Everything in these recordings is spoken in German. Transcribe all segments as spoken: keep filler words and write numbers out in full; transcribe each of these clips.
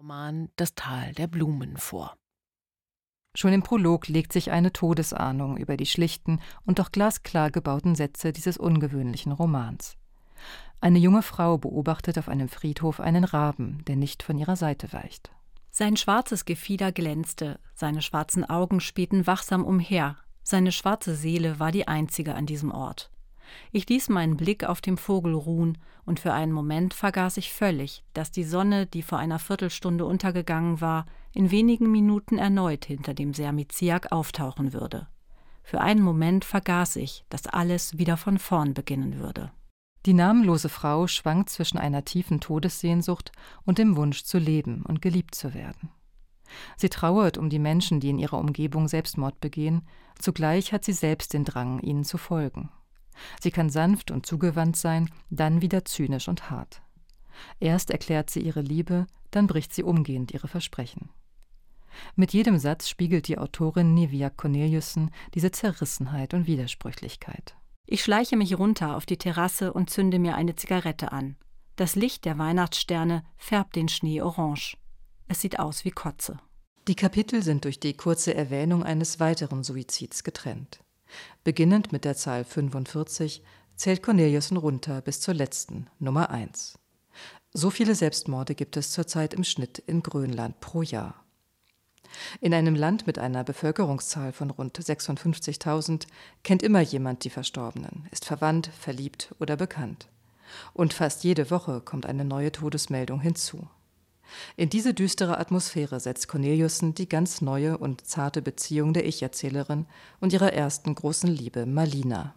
Roman Das Tal der Blumen vor. Schon im Prolog legt sich eine Todesahnung über die schlichten und doch glasklar gebauten Sätze dieses ungewöhnlichen Romans. Eine junge Frau beobachtet auf einem Friedhof einen Raben, der nicht von ihrer Seite weicht. Sein schwarzes Gefieder glänzte, seine schwarzen Augen spähten wachsam umher, seine schwarze Seele war die einzige an diesem Ort. Ich ließ meinen Blick auf dem Vogel ruhen, und für einen Moment vergaß ich völlig, dass die Sonne, die vor einer Viertelstunde untergegangen war, in wenigen Minuten erneut hinter dem Sermiziak auftauchen würde. Für einen Moment vergaß ich, dass alles wieder von vorn beginnen würde. Die namenlose Frau schwankt zwischen einer tiefen Todessehnsucht und dem Wunsch zu leben und geliebt zu werden. Sie trauert um die Menschen, die in ihrer Umgebung Selbstmord begehen, zugleich hat sie selbst den Drang, ihnen zu folgen. Sie kann sanft und zugewandt sein, dann wieder zynisch und hart. Erst erklärt sie ihre Liebe, dann bricht sie umgehend ihre Versprechen. Mit jedem Satz spiegelt die Autorin Nivea Corneliussen diese Zerrissenheit und Widersprüchlichkeit. Ich schleiche mich runter auf die Terrasse und zünde mir eine Zigarette an. Das Licht der Weihnachtssterne färbt den Schnee orange. Es sieht aus wie Kotze. Die Kapitel sind durch die kurze Erwähnung eines weiteren Suizids getrennt. Beginnend mit der Zahl fünfundvierzig zählt Corneliussen runter bis zur letzten, Nummer eins. So viele Selbstmorde gibt es zurzeit im Schnitt in Grönland pro Jahr. In einem Land mit einer Bevölkerungszahl von rund sechsundfünfzigtausend kennt immer jemand die Verstorbenen, ist verwandt, verliebt oder bekannt. Und fast jede Woche kommt eine neue Todesmeldung hinzu. In diese düstere Atmosphäre setzt Corneliussen die ganz neue und zarte Beziehung der Ich-Erzählerin und ihrer ersten großen Liebe, Malina.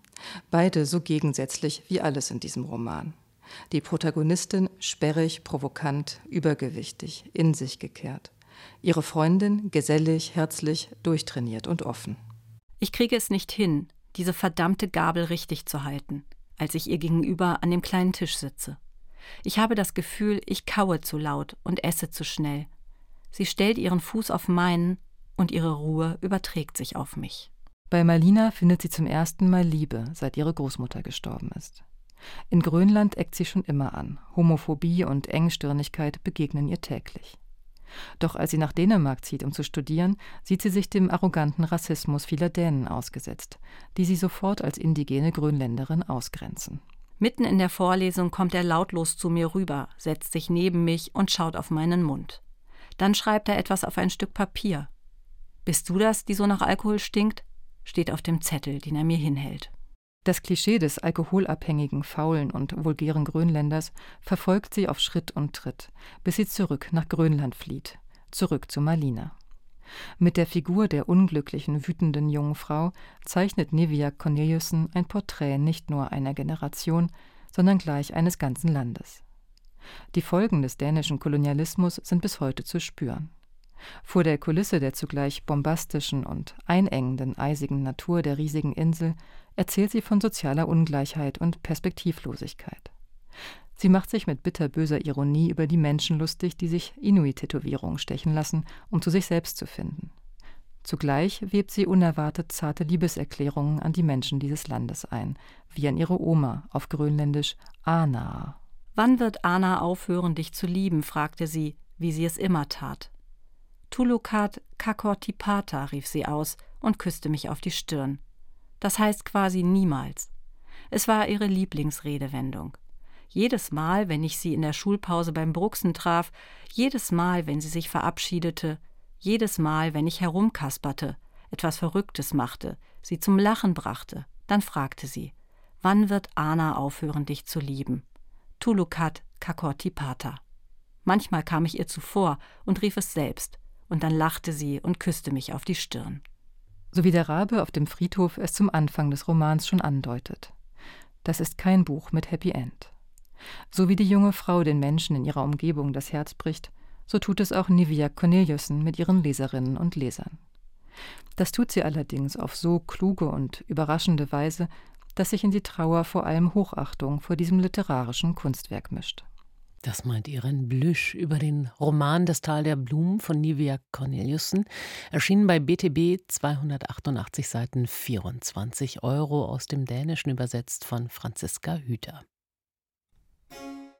Beide so gegensätzlich wie alles in diesem Roman. Die Protagonistin sperrig, provokant, übergewichtig, in sich gekehrt. Ihre Freundin gesellig, herzlich, durchtrainiert und offen. Ich kriege es nicht hin, diese verdammte Gabel richtig zu halten, als ich ihr gegenüber an dem kleinen Tisch sitze. Ich habe das Gefühl, ich kaue zu laut und esse zu schnell. Sie stellt ihren Fuß auf meinen und ihre Ruhe überträgt sich auf mich. Bei Malina findet sie zum ersten Mal Liebe, seit ihre Großmutter gestorben ist. In Grönland eckt sie schon immer an. Homophobie und Engstirnigkeit begegnen ihr täglich. Doch als sie nach Dänemark zieht, um zu studieren, sieht sie sich dem arroganten Rassismus vieler Dänen ausgesetzt, die sie sofort als indigene Grönländerin ausgrenzen. Mitten in der Vorlesung kommt er lautlos zu mir rüber, setzt sich neben mich und schaut auf meinen Mund. Dann schreibt er etwas auf ein Stück Papier. »Bist du das, die so nach Alkohol stinkt?« steht auf dem Zettel, den er mir hinhält. Das Klischee des alkoholabhängigen, faulen und vulgären Grönländers verfolgt sie auf Schritt und Tritt, bis sie zurück nach Grönland flieht, zurück zu Malina. Mit der Figur der unglücklichen, wütenden jungen Frau zeichnet Nivea Corneliussen ein Porträt nicht nur einer Generation, sondern gleich eines ganzen Landes. Die Folgen des dänischen Kolonialismus sind bis heute zu spüren. Vor der Kulisse der zugleich bombastischen und einengenden, eisigen Natur der riesigen Insel erzählt sie von sozialer Ungleichheit und Perspektivlosigkeit. Sie macht sich mit bitterböser Ironie über die Menschen lustig, die sich Inuit-Tätowierungen stechen lassen, um zu sich selbst zu finden. Zugleich webt sie unerwartet zarte Liebeserklärungen an die Menschen dieses Landes ein, wie an ihre Oma, auf Grönländisch Ana. »Wann wird Ana aufhören, dich zu lieben?« fragte sie, wie sie es immer tat. »Tulukat Kakortipata«, rief sie aus und küsste mich auf die Stirn. Das heißt quasi niemals. Es war ihre Lieblingsredewendung. Jedes Mal, wenn ich sie in der Schulpause beim Bruxen traf, jedes Mal, wenn sie sich verabschiedete, jedes Mal, wenn ich herumkasperte, etwas Verrücktes machte, sie zum Lachen brachte, dann fragte sie, wann wird Ana aufhören, dich zu lieben? Tulukat Kakortipata. Manchmal kam ich ihr zuvor und rief es selbst, und dann lachte sie und küsste mich auf die Stirn. So wie der Rabe auf dem Friedhof es zum Anfang des Romans schon andeutet. Das ist kein Buch mit Happy End. So wie die junge Frau den Menschen in ihrer Umgebung das Herz bricht, so tut es auch Nivea Corneliussen mit ihren Leserinnen und Lesern. Das tut sie allerdings auf so kluge und überraschende Weise, dass sich in die Trauer vor allem Hochachtung vor diesem literarischen Kunstwerk mischt. Das meint Irene Blüsch über den Roman Das Tal der Blumen von Nivea Corneliussen, erschienen bei B T B, zweihundertachtundachtzig Seiten, vierundzwanzig Euro, aus dem Dänischen übersetzt von Franziska Hüter.